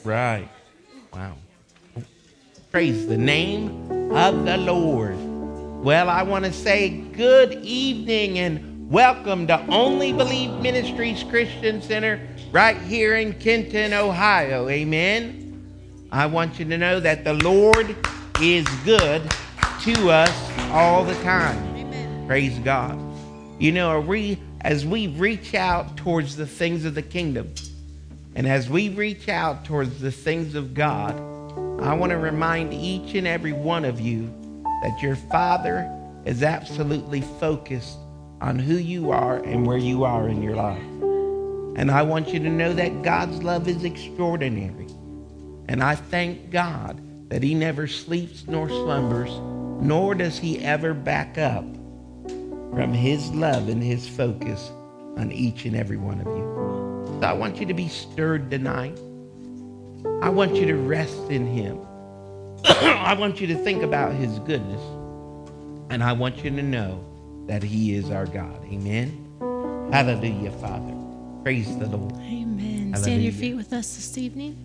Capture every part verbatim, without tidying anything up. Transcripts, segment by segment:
Right. Wow. Praise the name of the Lord. Well, I want to say good evening and welcome to Only Believe Ministries Christian Center right here in Kenton, Ohio. Amen. I want you to know that the Lord is good to us all the time. Amen. Praise God. You know, are we, as we reach out towards the things of the kingdom, and as we reach out towards the things of God, I want to remind each and every one of you that your Father is absolutely focused on who you are and where you are in your life. And I want you to know that God's love is extraordinary. And I thank God that he never sleeps nor slumbers, nor does he ever back up from his love and his focus on each and every one of you. So I want you to be stirred tonight. I want you to rest in him. I want you to think about his goodness. And I want you to know that he is our God. Amen. Hallelujah, Father. Praise the Lord. Amen. Hallelujah. Stand to your feet with us this evening.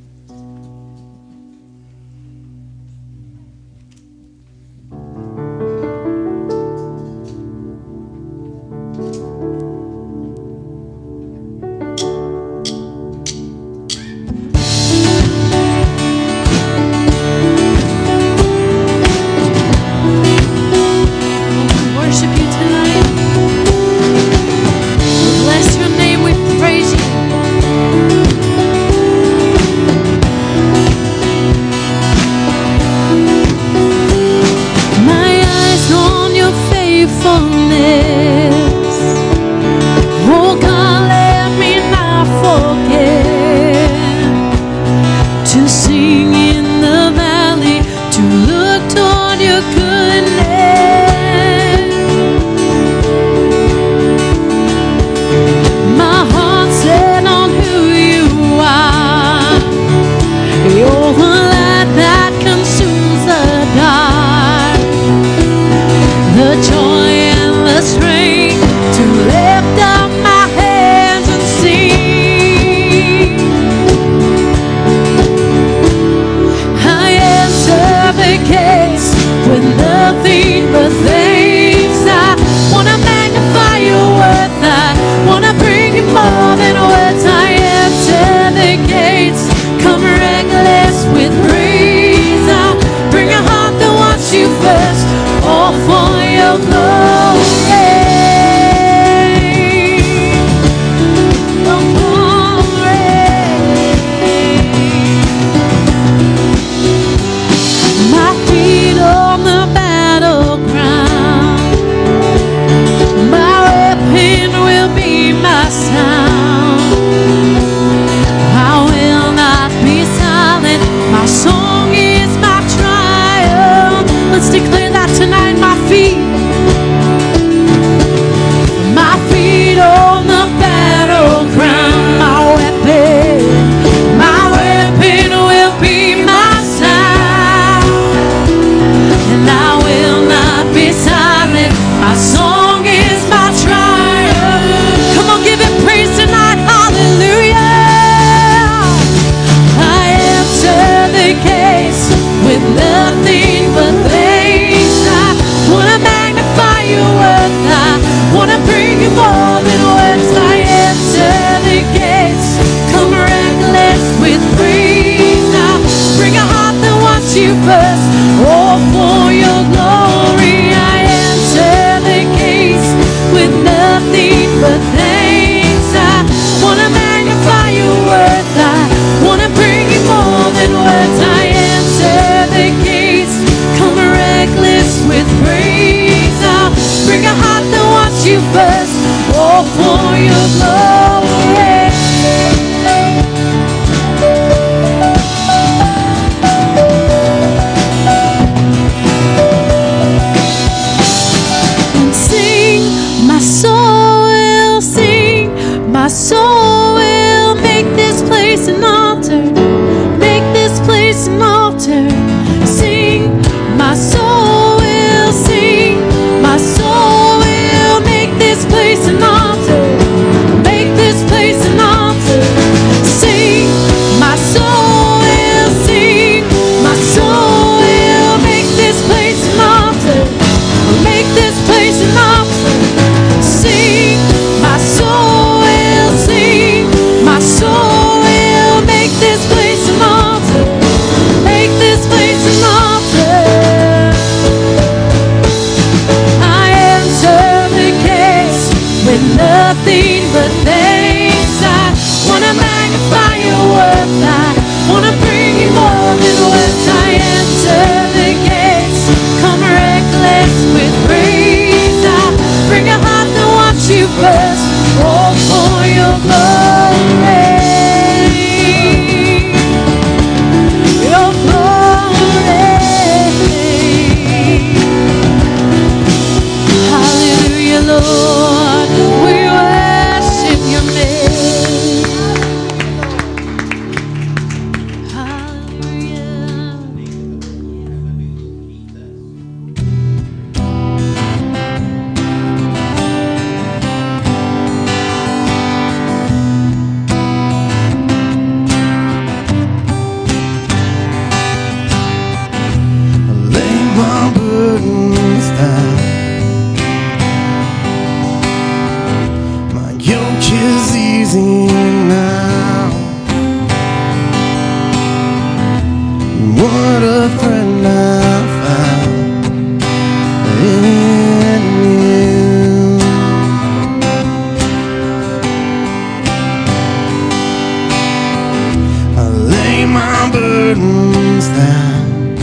burdens down.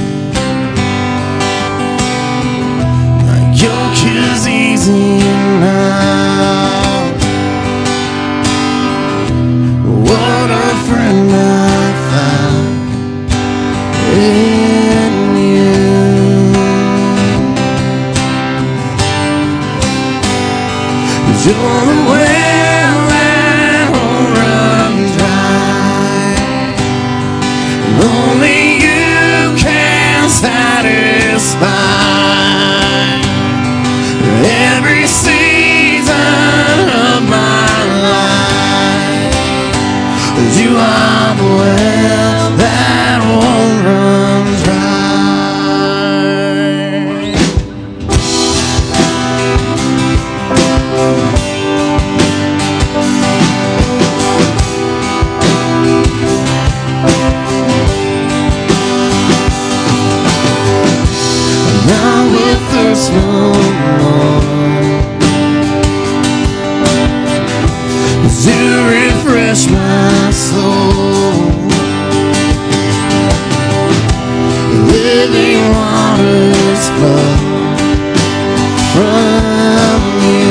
My yoke is easy now. What a friend I found in you. You're the well that won't run dry. Only you can satisfy every season of my life. You are the well that won't run dry. Now will thirst no more. You refresh my soul. Living waters flow from you.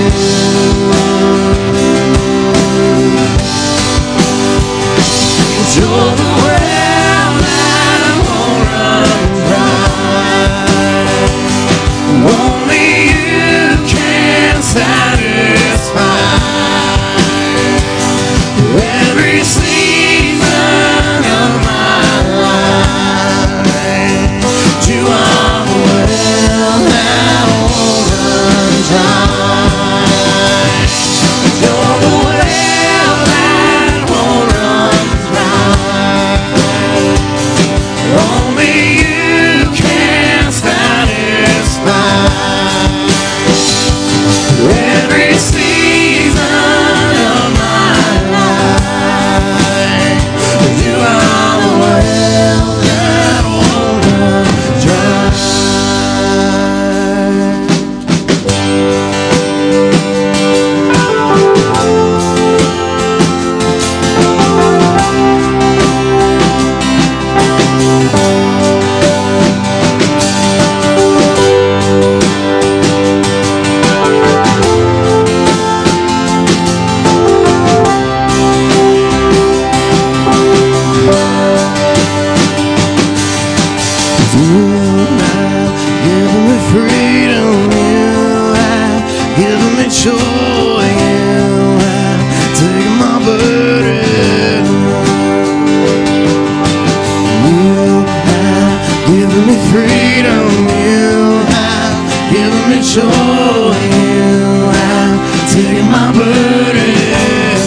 You're the well that won't run dry. Only you can satisfy every season of my life. You are the well that won't run dry. You're the well that won't run dry. Only you can satisfy every season of my life. You are the well that won't run dry. You have given me freedom, you have given me joy, you have taken my burden. You have given me freedom, you have given me joy, you have taken my burden.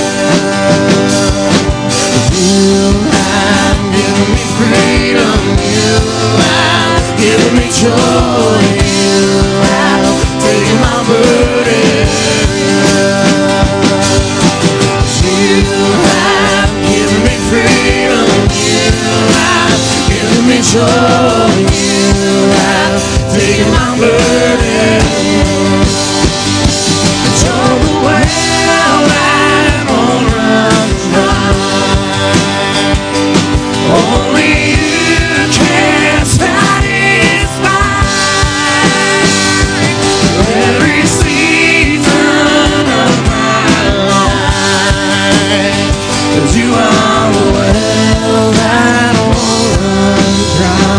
You have given me freedom, you have given me joy, you have taken my burden. You have given me freedom, you have given me joy, you have taken my burden. You're the well that won't run dry. Only you can satisfy every season of my life. You are the well that won't run dry.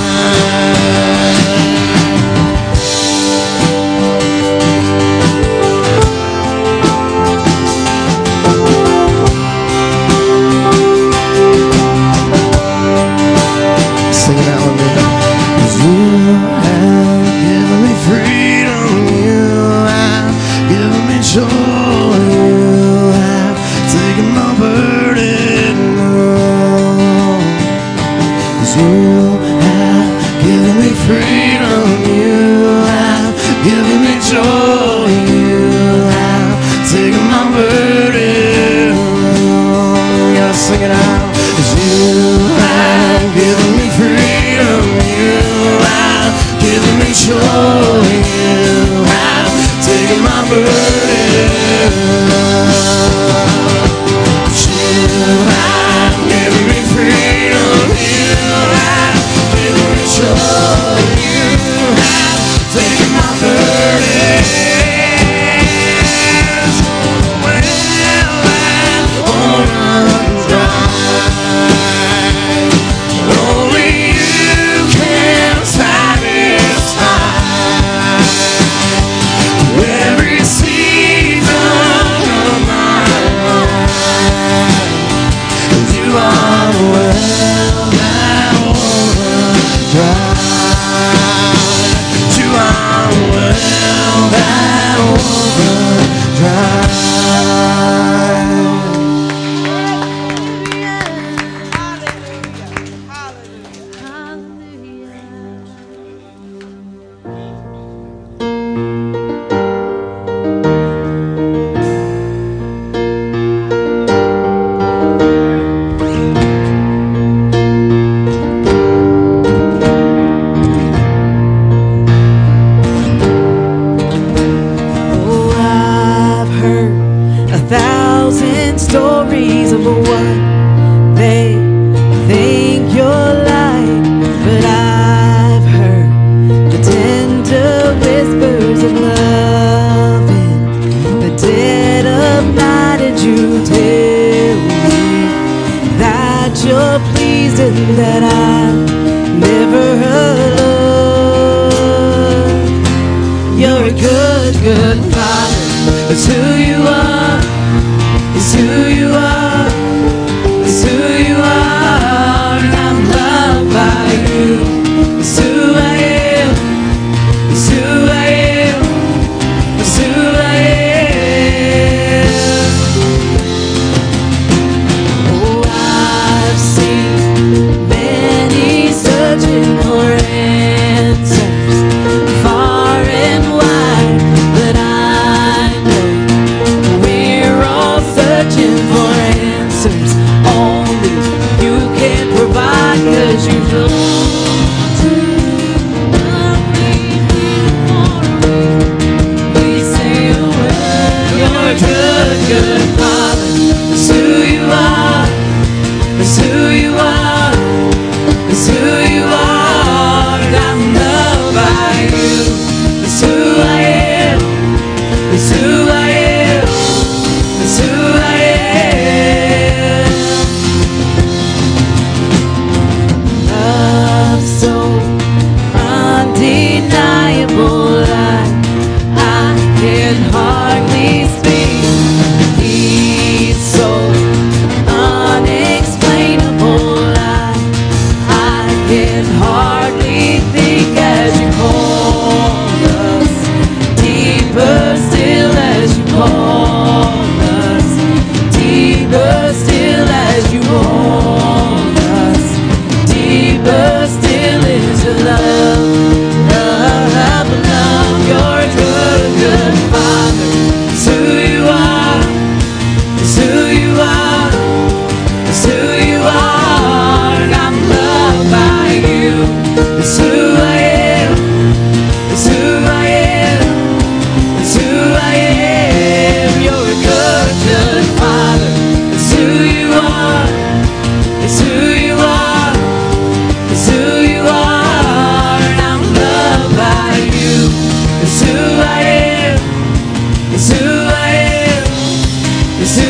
Sing it out with me. You have given me freedom, you have given me joy, you have taken my burden. You have given me freedom, you have given me joy, you have taken my burden. You gotta sing it out. You have given me freedom, you have given me joy, you have taken my burden. You have given me freedom, well pleased and that I never alone. You're a good, good Father. It's who you are. It's who you are. It's who you are. And I'm loved by you. It's who I am. It's who I am. It's who I am. Oh, I've seen many searching for answers far and wide, but I know we're all searching for answers only you can provide, 'cause you know to love me before we say a word. You're a good, good Father. It's who you are. It's who you are. It's who you are. And I'm loved by you. It's who I am. It's who I am. It's who I am. Love so undeniable, I, I can hardly speak. He's so unexplainable, I, I can hardly think, as you call us deeper still, as you call us deeper still, as you hold us deeper still into love, love, love. You're a good, good Father. It's who you are. It's who you are. It's who you are. And I'm loved by you. It's who I am. It's who I am. It's who I am. You're a good, good Father. It's who you are. It's who you are. It's who you are. And I'm loved by you. It's who I am. It's who I am. It's who I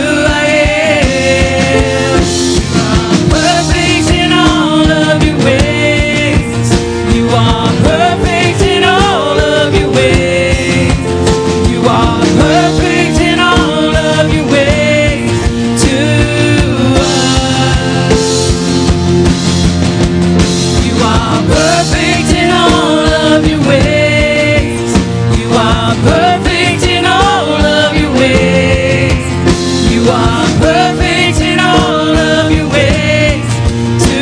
am. You are perfect in all of your ways. You are perfect in all of your ways. You are perfect in all of your ways to us. You are perfect in all of your ways. You are perfect in all of your ways. You are perfect in all of your ways to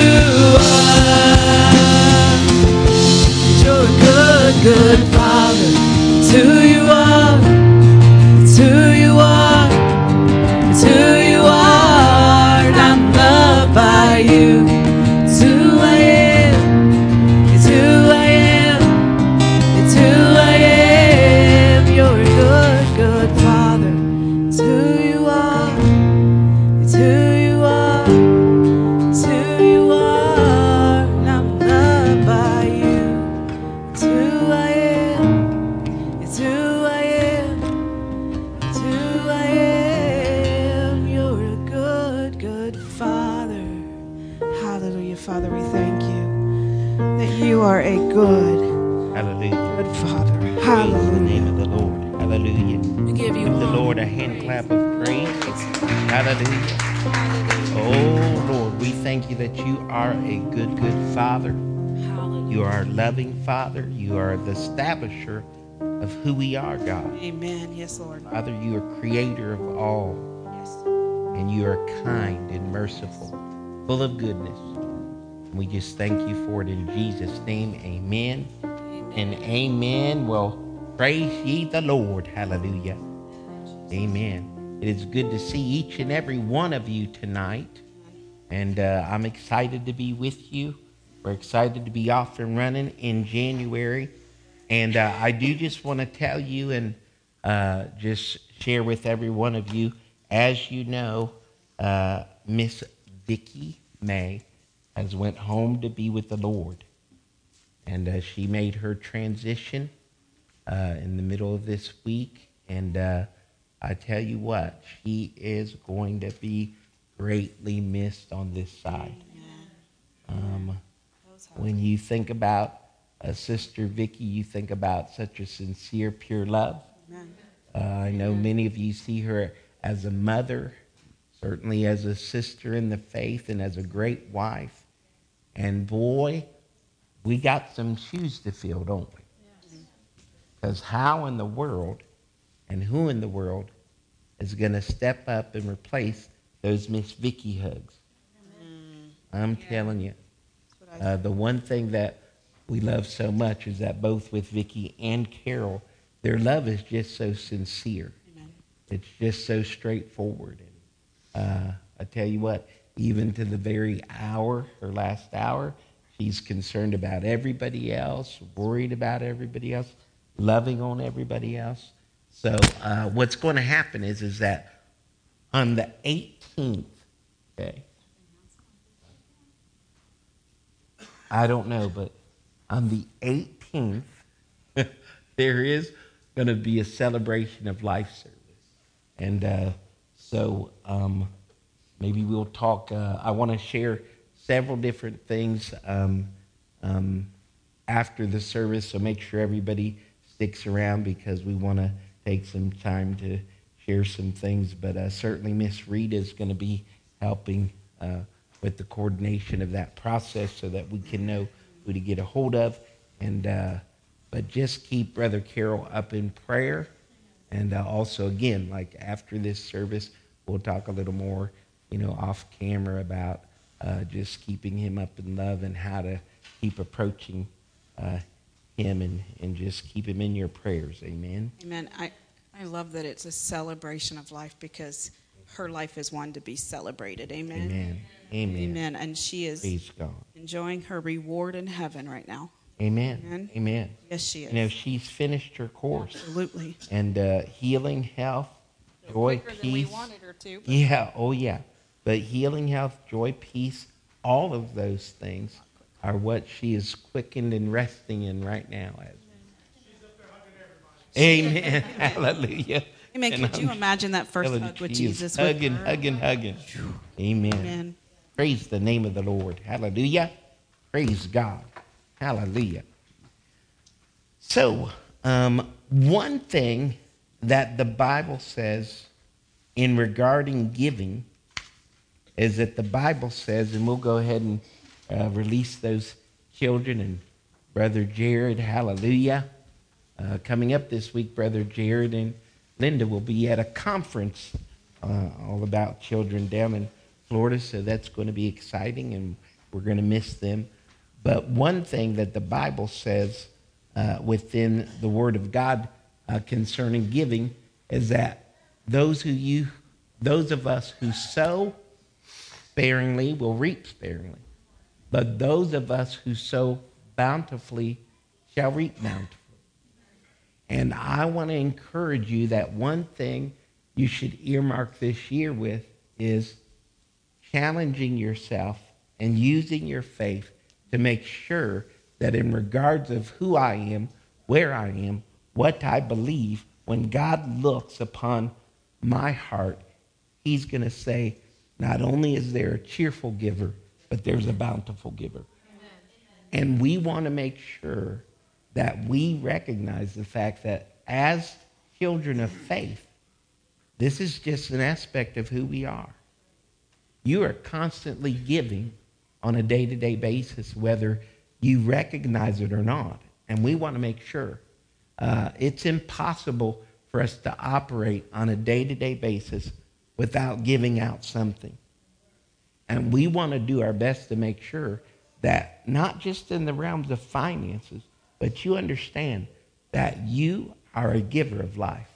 us. You're a good, good Father. It's who you are. It's who you are. It's who you are. And I'm loved by you. It's who I am. It's who I am. It's who I am. You're a good, good Father. It's who you are. It's who you are. It's who you are. And I'm loved by you. It's who I am. It's who I am. It's who I am. You're a good, good Father. Hallelujah, Father. We thank you that you are a good, Hallelujah. good Father. Praise the Hallelujah. name of the Lord. Hallelujah. We give you Give the honor. Lord a hand clap of praise. Hallelujah. Oh, Lord, we thank you that you are a good, good Father. You are a loving Father. You are the establisher of who we are, God. Amen. Yes, Lord. Father, you are creator of all, Yes. and you are kind and merciful, full of goodness. And we just thank you for it in Jesus' name. Amen and amen. Well, praise ye the Lord. Hallelujah. Amen. It is good to see each and every one of you tonight. And uh, I'm excited to be with you. We're excited to be off and running in January. And uh, I do just want to tell you and uh, just share with every one of you, as you know, uh, Miss Vicki May has went home to be with the Lord. And uh, she made her transition uh, in the middle of this week. And uh, I tell you what, she is going to be greatly missed on this side. Um, when you think about uh, Sister Vicky, you think about such a sincere, pure love. Uh, I know many of you see her as a mother, certainly as a sister in the faith, and as a great wife. And boy, we got some shoes to fill, don't we? Because how in the world and who in the world is going to step up and replace those Miss Vicky hugs? Mm. I'm yeah. telling you. Uh, the one thing that we love so much is that both with Vicky and Carol, their love is just so sincere. Amen. It's just so straightforward. And uh, I tell you what, even to the very hour, her last hour, she's concerned about everybody else, worried about everybody else, loving on everybody else. So uh, what's going to happen is, is that on the eighteenth, okay, I don't know, but on the eighteenth, there is going to be a celebration of life service. And uh, so um, maybe we'll talk. Uh, I want to share several different things um, um, after the service, so make sure everybody sticks around because we want to take some time to share some things. But uh, certainly Miss Rita is going to be helping uh, with the coordination of that process so that we can know who to get a hold of. And uh, but just keep Brother Carol up in prayer. And uh, also, again, like after this service, we'll talk a little more, you know, off camera about uh, just keeping him up in love and how to keep approaching uh, him and, and just keep him in your prayers. Amen. Amen. I, I love that it's a celebration of life because her life is one to be celebrated. Amen. Amen. Amen. Amen. And she is Praise God. enjoying her reward in heaven right now. Amen. Amen. Amen. Yes, she is. You know, she's finished her course. Absolutely. And uh, healing, health, So joy, quicker peace. than we wanted her to. But Yeah, oh yeah. But healing, health, joy, peace, all of those things are what she is quickened and resting in right now. As Amen. Hallelujah. Amen. And Could you I'm imagine that first telling hug you, with she is Jesus? Hugging, with her? hugging, hugging. Amen. Amen. Praise the name of the Lord. Hallelujah. Praise God. Hallelujah. So, um, one thing that the Bible says in regarding giving is that the Bible says, and we'll go ahead and uh, release those children and Brother Jared, hallelujah. Uh, coming up this week, Brother Jared and Linda will be at a conference uh, all about children down in Florida, so that's going to be exciting, and we're going to miss them. But one thing that the Bible says uh, within the Word of God uh, concerning giving is that those who you, those of us who sow sparingly will reap sparingly, but those of us who sow bountifully shall reap bountifully. And I want to encourage you that one thing you should earmark this year with is challenging yourself and using your faith to make sure that in regards of who I am, where I am, what I believe, when God looks upon my heart, he's going to say, not only is there a cheerful giver, but there's a bountiful giver. And we want to make sure that we recognize the fact that as children of faith, this is just an aspect of who we are. You are constantly giving on a day-to-day basis, whether you recognize it or not. And we want to make sure. Uh, it's impossible for us to operate on a day-to-day basis without giving out something. And we want to do our best to make sure that not just in the realms of finances, but you understand that you are a giver of life.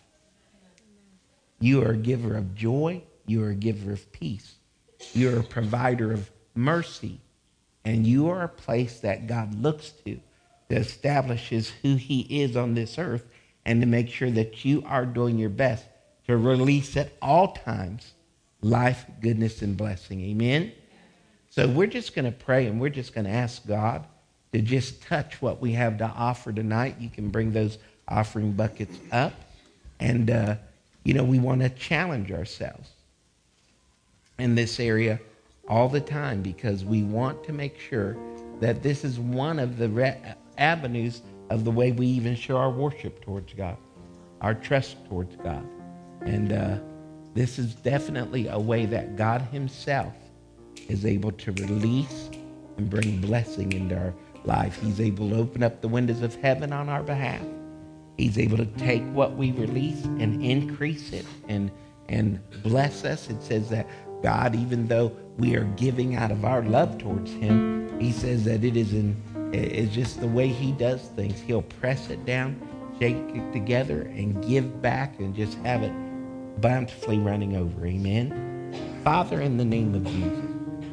You are a giver of joy. You are a giver of peace. You are a provider of mercy. And you are a place that God looks to that establishes who he is on this earth and to make sure that you are doing your best to release at all times life, goodness, and blessing. Amen? So we're just going to pray and we're just going to ask God to just touch what we have to offer tonight. You can bring those offering buckets up. And, uh, you know, we want to challenge ourselves. in this area all the time because we want to make sure that this is one of the re- avenues of the way we even show our worship towards God, our trust towards God. And uh, this is definitely a way that God himself is able to release and bring blessing into our life. He's able to open up the windows of heaven on our behalf. He's able to take what we release and increase it and and bless us. It says that God, even though we are giving out of our love towards him, he says that it is in it's just the way he does things. He'll press it down, shake it together, and give back and just have it bountifully running over. Amen. Father, in the name of Jesus,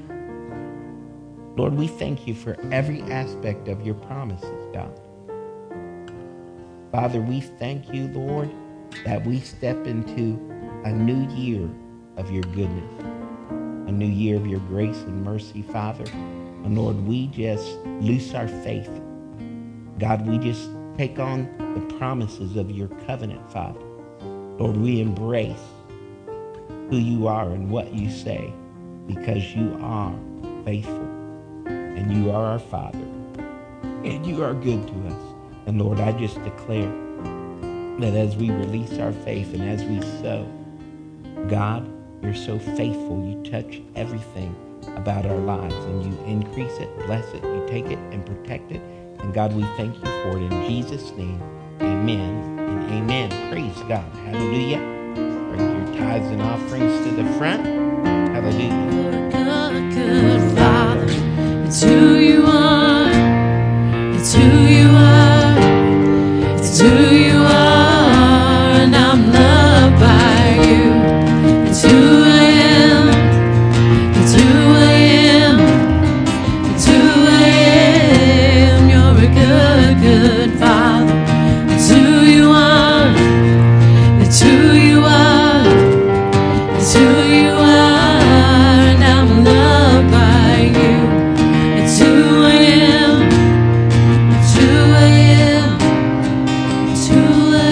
Lord, we thank you for every aspect of your promises, God. Father, we thank you, Lord, that we step into a new year of your goodness, a new year of your grace and mercy, Father. And Lord, we just loose our faith. God, we just take on the promises of your covenant, Father. Lord, we embrace who you are and what you say because you are faithful and you are our Father and you are good to us. And Lord, I just declare that as we release our faith and as we sow, God, you're so faithful. You touch everything about our lives and you increase it, bless it, you take it and protect it. And God, we thank you for it in Jesus' name. Amen and amen. Praise God. Hallelujah. Bring your tithes and offerings to the front. Hallelujah. You're a good, good Father. It's who you are. It's who you are. It's who you are. And I'm loved by you. It's who I am. It's who I am. It's who I am. You're a good, good Father. It's who you are. It's who you are. It's who you are. And I'm loved by you. It's who I am. It's who I am. It's who I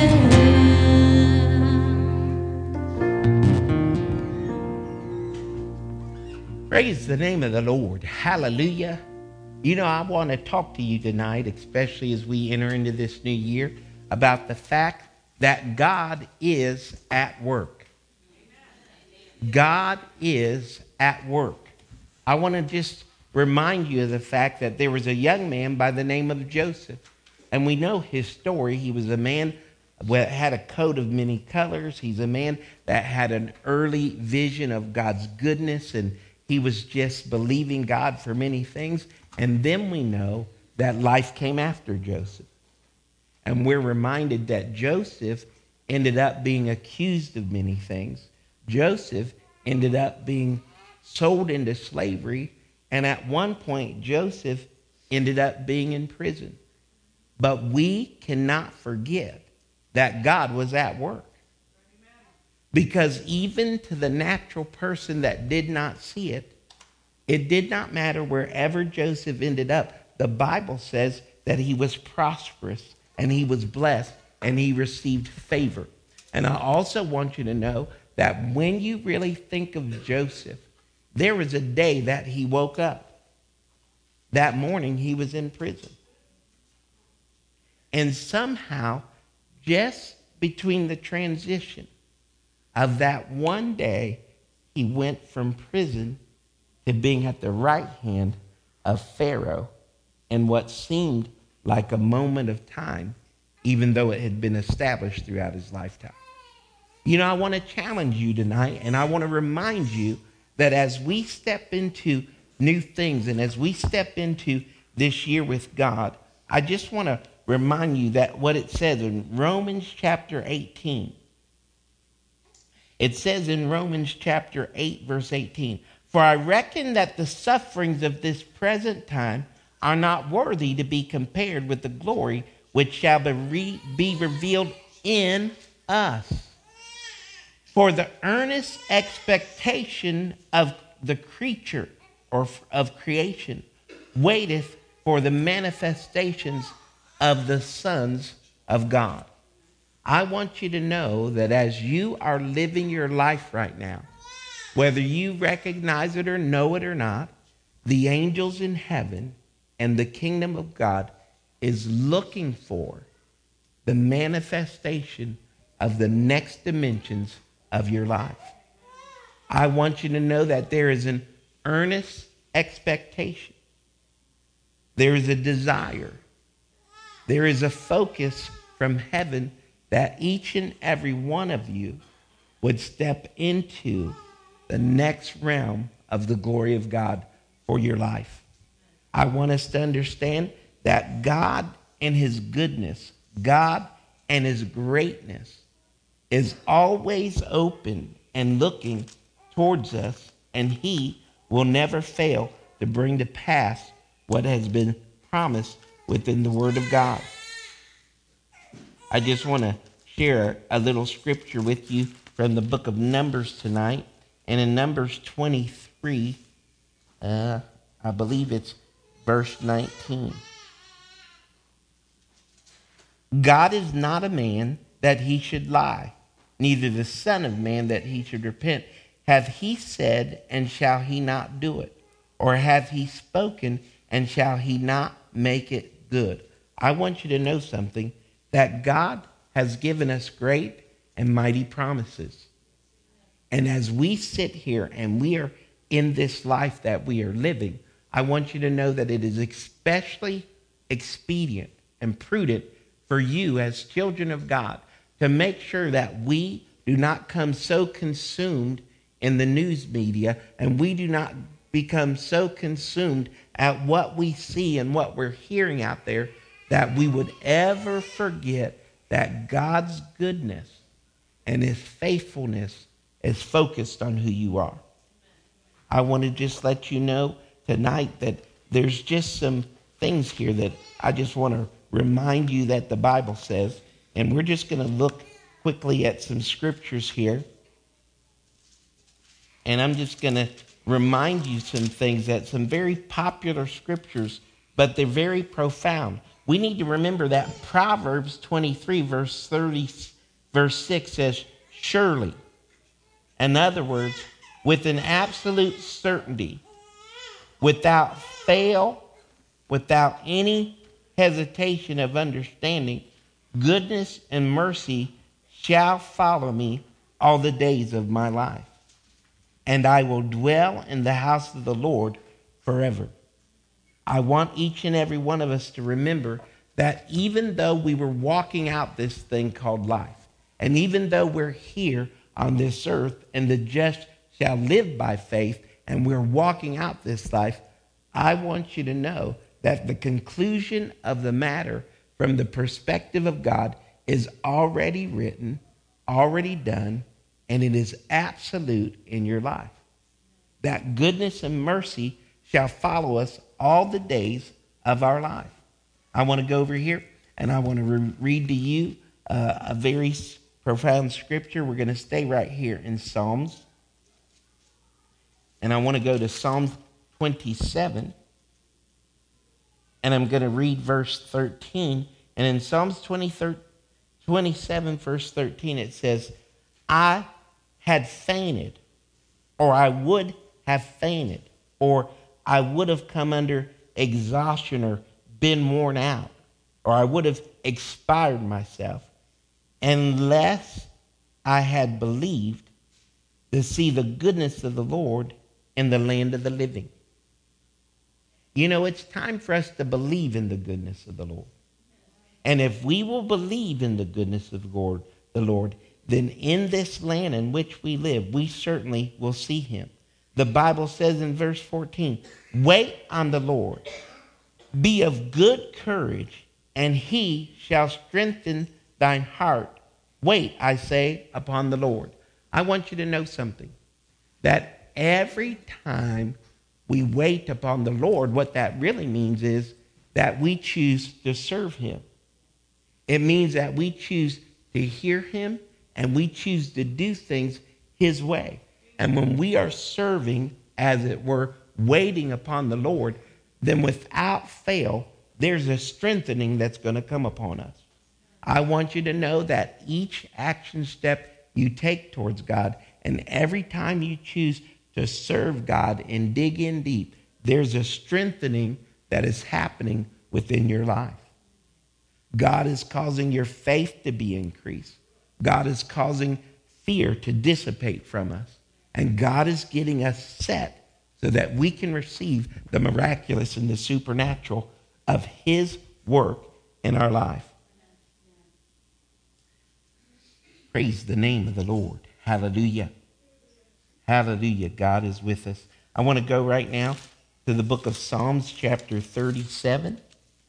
am. Praise the name of the Lord. Hallelujah. You know, I want to talk to you tonight, especially as we enter into this new year, about the fact that God is at work. God is at work. I want to just remind you of the fact that there was a young man by the name of Joseph. And we know his story. He was a man that had a coat of many colors. He's a man that had an early vision of God's goodness, and he was just believing God for many things. And then we know that life came after Joseph. And we're reminded that Joseph ended up being accused of many things. Joseph ended up being sold into slavery. And at one point, Joseph ended up being in prison. But we cannot forget that God was at work. Because even to the natural person that did not see it, it did not matter wherever Joseph ended up. The Bible says that he was prosperous and he was blessed and he received favor. And I also want you to know that when you really think of Joseph, there was a day that he woke up. That morning he was in prison. And somehow, just between the transition of that one day, he went from prison to being at the right hand of Pharaoh in what seemed like a moment of time, even though it had been established throughout his lifetime. You know, I want to challenge you tonight, and I want to remind you that as we step into new things and as we step into this year with God, I just want to remind you that what it says in Romans chapter eighteen. It says in Romans chapter eight, verse eighteen, "For I reckon that the sufferings of this present time are not worthy to be compared with the glory which shall be, re- be revealed in us. For the earnest expectation of the creature or of creation waiteth for the manifestations of the sons of God." I want you to know that as you are living your life right now, Whether you recognize it or know it or not, the angels in heaven and the kingdom of God is looking for the manifestation of the next dimensions of your life. I want you to know that there is an earnest expectation. There is a desire. There is a focus from heaven that each and every one of you would step into the next realm of the glory of God for your life. I want us to understand that God and his goodness, God and his greatness is always open and looking towards us, and he will never fail to bring to pass what has been promised within the Word of God. I just want to share a little scripture with you from the book of Numbers tonight. And in Numbers twenty-three, uh, I believe it's verse nineteen. God is not a man that he should lie, neither the Son of Man that he should repent. Hath he said, and shall he not do it? Or hath he spoken, and shall he not make it good? I want you to know something, that God has given us great and mighty promises. And as we sit here and we are in this life that we are living, I want you to know that it is especially expedient and prudent for you as children of God to make sure that we do not come so consumed in the news media, and we do not become so consumed at what we see and what we're hearing out there that we would ever forget that God's goodness and his faithfulness is focused on who you are. I want to just let you know tonight that there's just some things here that I just want to remind you that the Bible says, and we're just going to look quickly at some scriptures here. And I'm just going to remind you some things, that some very popular scriptures, but they're very profound. We need to remember that Proverbs twenty-three, verse thirty, verse six says, surely. In other words, with an absolute certainty, without fail, without any hesitation of understanding, goodness and mercy shall follow me all the days of my life, and I will dwell in the house of the Lord forever. I want each and every one of us to remember that even though we were walking out this thing called life, and even though we're here on this earth and the just shall live by faith, and we're walking out this life, I want you to know that the conclusion of the matter from the perspective of God is already written, already done, and it is absolute in your life. That goodness and mercy shall follow us all the days of our life. I want to go over here and I want to re- read to you uh, a very profound scripture. We're going to stay right here in Psalms. And I want to go to Psalm twenty-seven. And I'm going to read verse thirteen. And in Psalms twenty-seven, verse thirteen, it says, I had fainted, or I would have fainted, or I would have come under exhaustion or been worn out, or I would have expired myself, unless I had believed to see the goodness of the Lord in the land of the living. You know, it's time for us to believe in the goodness of the Lord. And if we will believe in the goodness of the Lord, the Lord, then in this land in which we live, we certainly will see him. The Bible says in verse fourteen, wait on the Lord, be of good courage, and he shall strengthen thine heart. Wait, I say, upon the Lord. I want you to know something, that every time we wait upon the Lord, what that really means is that we choose to serve him. It means that we choose to hear him and we choose to do things his way. And when we are serving, as it were, waiting upon the Lord, then without fail, there's a strengthening that's going to come upon us. I want you to know that each action step you take towards God And every time you choose to serve God and dig in deep, there's a strengthening that is happening within your life. God is causing your faith to be increased. God is causing fear to dissipate from us. And God is getting us set so that we can receive the miraculous and the supernatural of his work in our life. Praise the name of the Lord. Hallelujah. Hallelujah. God is with us. I want to go right now to the book of Psalms, chapter thirty-seven.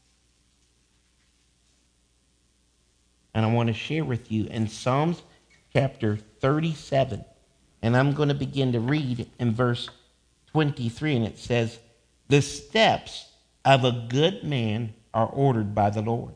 And I want to share with you in Psalms chapter thirty-seven. And I'm going to begin to read in verse twenty-three. And it says, the steps of a good man are ordered by the Lord,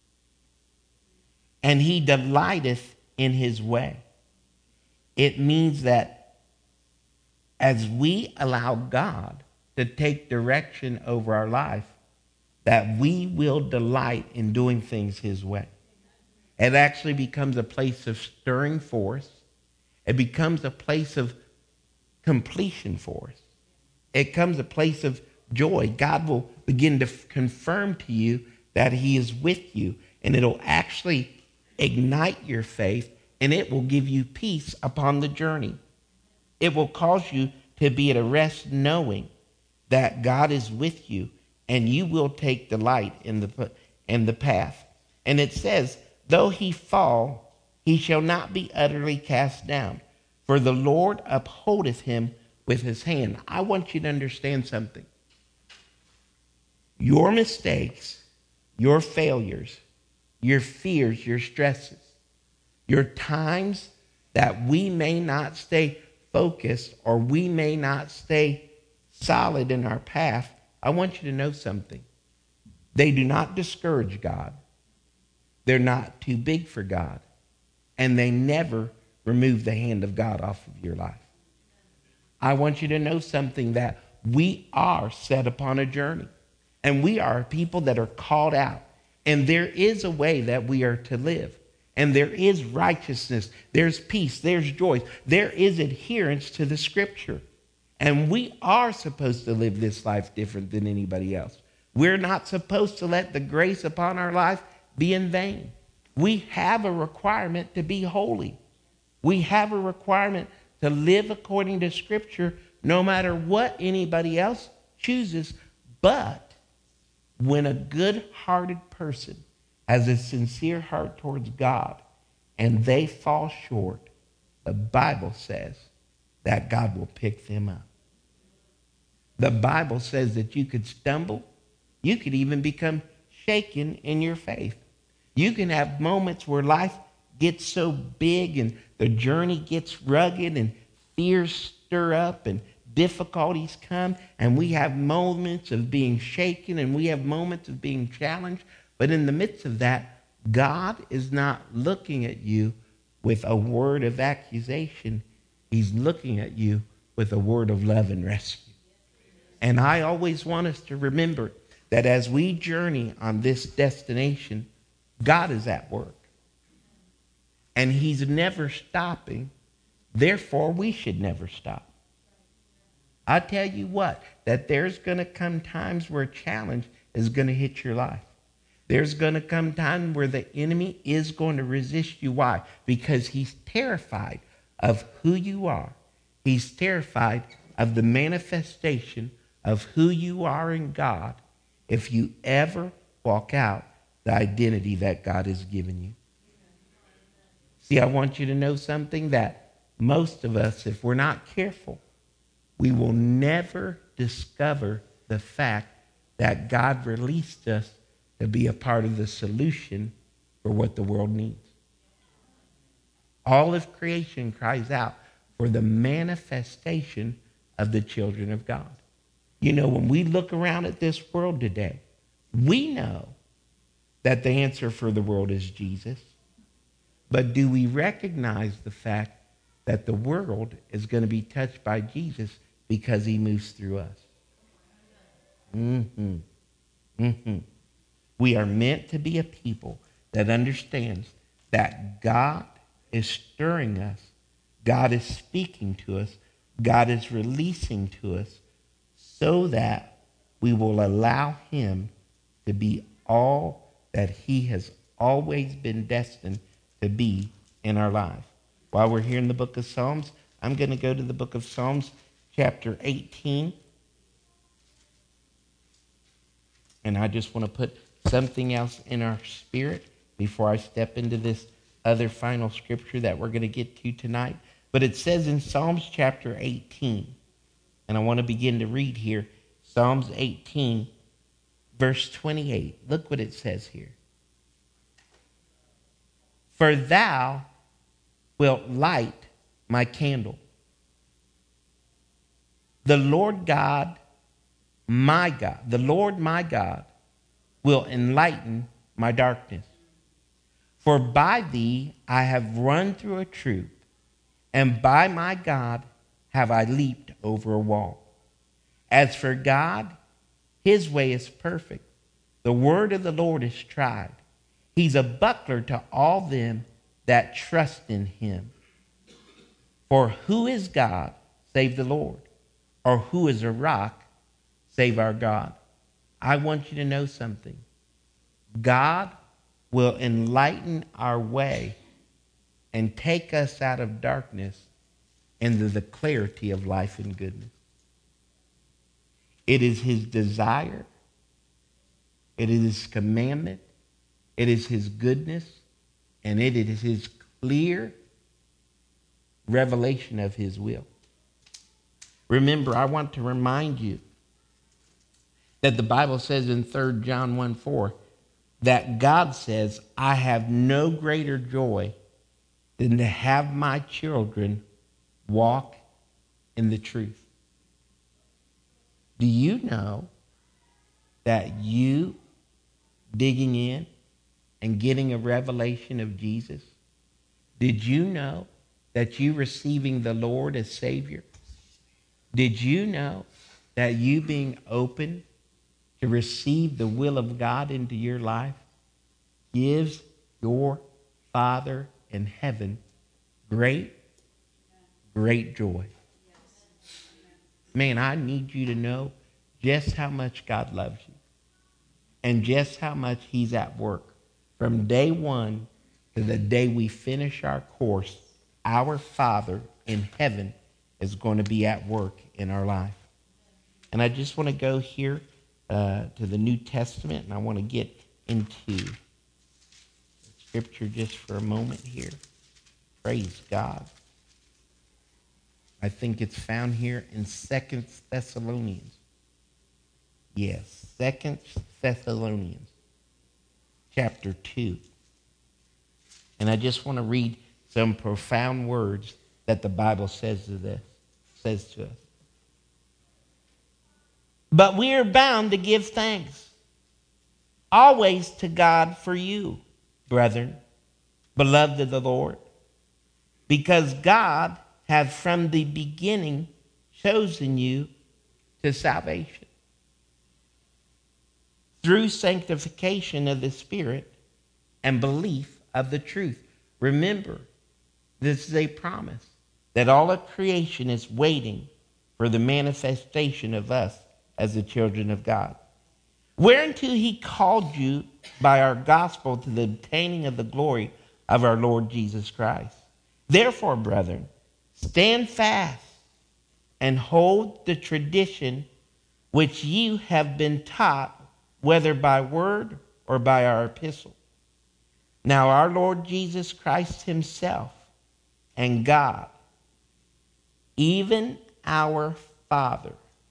and he delighteth in his way. It means that as we allow God to take direction over our life, that we will delight in doing things his way. It actually becomes a place of stirring for us. It becomes a place of completion for us. It becomes a place of joy. God will begin to f- confirm to you that he is with you, and it'll actually ignite your faith, and it will give you peace upon the journey. It will cause you to be at a rest knowing that God is with you, and you will take delight in the, in the path. And it says, though he fall, he shall not be utterly cast down, for the Lord upholdeth him with his hand. I want you to understand something. Your mistakes, your failures, your fears, your stresses, your times that we may not stay focused or we may not stay solid in our path, I want you to know something. They do not discourage God. They're not too big for God. And they never remove the hand of God off of your life. I want you to know something, that we are set upon a journey. And we are people that are called out. And there is a way that we are to live. And there is righteousness. There's peace. There's joy. There is adherence to the scripture. And we are supposed to live this life different than anybody else. We're not supposed to let the grace upon our life be in vain. We have a requirement to be holy. We have a requirement to live according to scripture no matter what anybody else chooses. But when a good-hearted person has a sincere heart towards God and they fall short, the Bible says that God will pick them up. The Bible says that you could stumble. You could even become shaken in your faith. You can have moments where life gets so big and the journey gets rugged and fears stir up and difficulties come, and we have moments of being shaken and we have moments of being challenged. But in the midst of that, God is not looking at you with a word of accusation. He's looking at you with a word of love and rescue. And I always want us to remember that as we journey on this destination, God is at work. And he's never stopping. Therefore, we should never stop. I tell you what, that there's going to come times where a challenge is going to hit your life. There's going to come time where the enemy is going to resist you. Why? Because he's terrified of who you are. He's terrified of the manifestation of who you are in God if you ever walk out the identity that God has given you. See, I want you to know something, that most of us, if we're not careful, we will never discover the fact that God released us to be a part of the solution for what the world needs. All of creation cries out for the manifestation of the children of God. You know, when we look around at this world today, we know that the answer for the world is Jesus. But do we recognize the fact that the world is going to be touched by Jesus because he moves through us? Mm-hmm. Mm-hmm. We are meant to be a people that understands that God is stirring us. God is speaking to us. God is releasing to us so that we will allow him to be all that he has always been destined to be in our life. While we're here in the book of Psalms, I'm going to go to the book of Psalms, chapter eighteen. And I just want to put something else in our spirit before I step into this other final scripture that we're going to get to tonight. But it says in Psalms chapter eighteen, and I want to begin to read here, Psalms eighteen, verse twenty-eight. Look what it says here. For thou wilt light my candle. The Lord God, my God, the Lord my God, will enlighten my darkness. For by thee I have run through a troop, and by my God have I leaped over a wall. As for God, his way is perfect. The word of the Lord is tried. He's a buckler to all them that trust in him. For who is God save the Lord? Or who is a rock save our God? I want you to know something. God will enlighten our way and take us out of darkness into the clarity of life and goodness. It is his desire. It is his commandment. It is his goodness. And it is his clear revelation of his will. Remember, I want to remind you that the Bible says in Third John one four that God says, I have no greater joy than to have my children walk in the truth. Do you know that you digging in and getting a revelation of Jesus? Did you know that you receiving the Lord as Savior? Did you know that you being open to receive the will of God into your life gives your Father in heaven great, great joy? Man, I need you to know just how much God loves you and just how much he's at work. From day one to the day we finish our course, our Father in heaven is going to be at work in our life. And I just want to go here uh, to the New Testament, and I want to get into Scripture just for a moment here. Praise God. I think it's found here in Second Thessalonians. Yes, Second Thessalonians, chapter two. And I just want to read some profound words that the Bible says to this, says to us. But we are bound to give thanks always to God for you, brethren, beloved of the Lord, because God hath from the beginning chosen you to salvation through sanctification of the Spirit and belief of the truth. Remember, this is a promise that all of creation is waiting for the manifestation of us as the children of God. Whereunto he called you by our gospel to the obtaining of the glory of our Lord Jesus Christ. Therefore, brethren, stand fast and hold the tradition which you have been taught, whether by word or by our epistle. Now our Lord Jesus Christ himself and God, even our Father,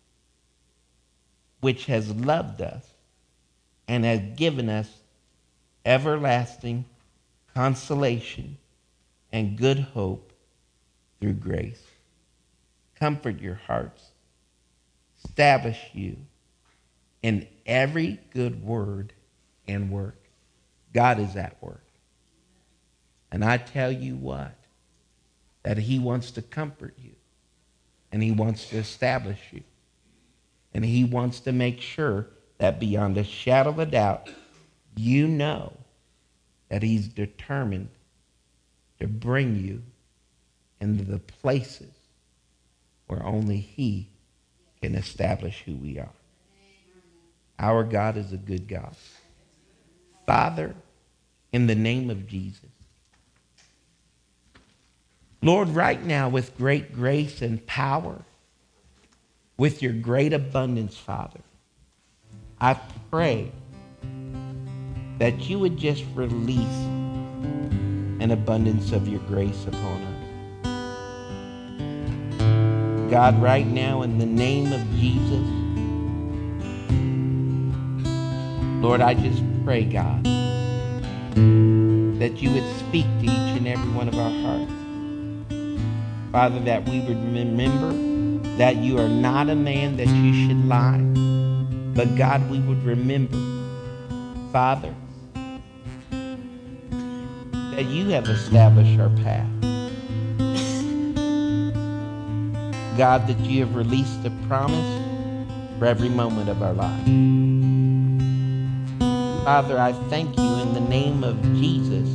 which has loved us and has given us everlasting consolation and good hope through grace, comfort your hearts, establish you in every good word and work. God is at work. And I tell you what, that he wants to comfort you, and he wants to establish you, and he wants to make sure that beyond a shadow of a doubt, you know that he's determined to bring you into the places where only he can establish who we are. Our God is a good God. Father, in the name of Jesus, Lord, right now with great grace and power, with your great abundance, Father, I pray that you would just release an abundance of your grace upon us. God, right now in the name of Jesus, Lord, I just pray, God, that you would speak to each and every one of our hearts. Father, that we would remember that you are not a man that you should lie, but God, we would remember, Father, that you have established our path. God, that you have released a promise for every moment of our life. Father, I thank you in the name of Jesus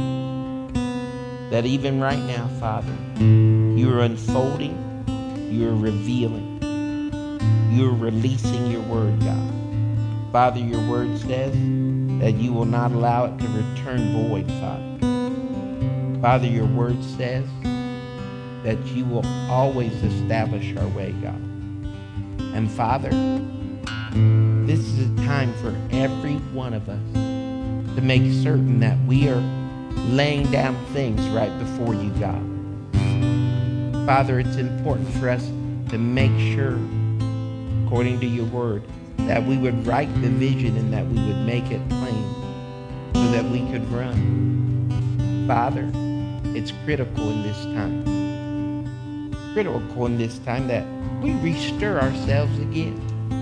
that even right now, Father, you are unfolding, you are revealing, you are releasing your word, God. Father, your word says that you will not allow it to return void, Father. Father, your word says that you will always establish our way, God. And Father, this is a time for every one of us to make certain that we are laying down things right before you, God. Father, it's important for us to make sure, according to your word, that we would write the vision and that we would make it plain so that we could run. Father, it's critical in this time. Critical in this time that we restir ourselves again.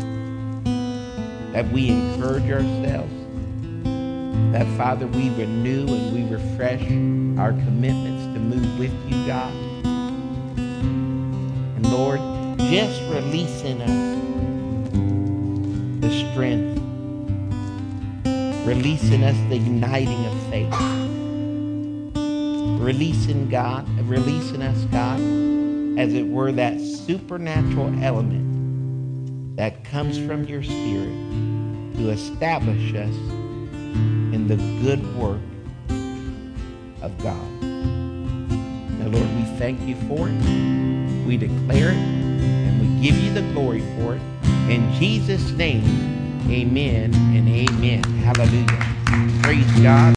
That we encourage ourselves. That, Father, we renew and we refresh our commitments to move with you, God. And Lord, just release in us the strength. Release in us the igniting of faith. Release in God, release in us, God, as it were, that supernatural element that comes from your Spirit to establish us in the good work of God. Now, Lord, we thank you for it. We declare it, and we give you the glory for it. In Jesus' name, amen and amen. Hallelujah. Praise God.